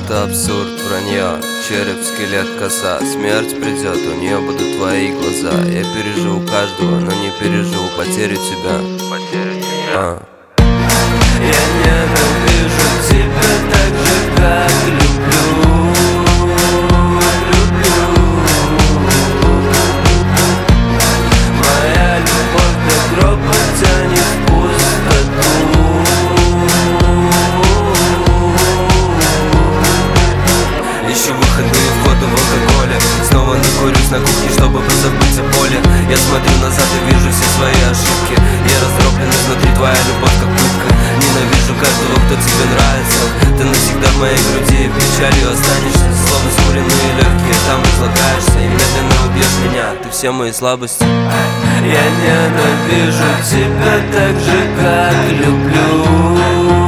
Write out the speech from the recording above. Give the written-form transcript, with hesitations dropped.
это абсурд, вранье. Череп, скелет, коса. Смерть придет, у нее будут твои глаза. Я переживу каждого, но не переживу потерю тебя. Я ненавижу тебя так же, как люблю. Моя любовь до гроба тянет в пустоту. Ищу выходные входы в алкоголе. Снова накурюсь на кухне, чтобы позабыть о боли. Я смотрю назад и вижу все свои ошибки. Я раздроблен изнутри, твоя любовь как пытка. Ненавижу каждого, кто тебе нравится. Ты навсегда в моей груди, печалью останешься. Словно скуренные легкие, там разлагаешься и медленно убьешь меня. Ты все мои слабости. Я ненавижу тебя так же, как люблю.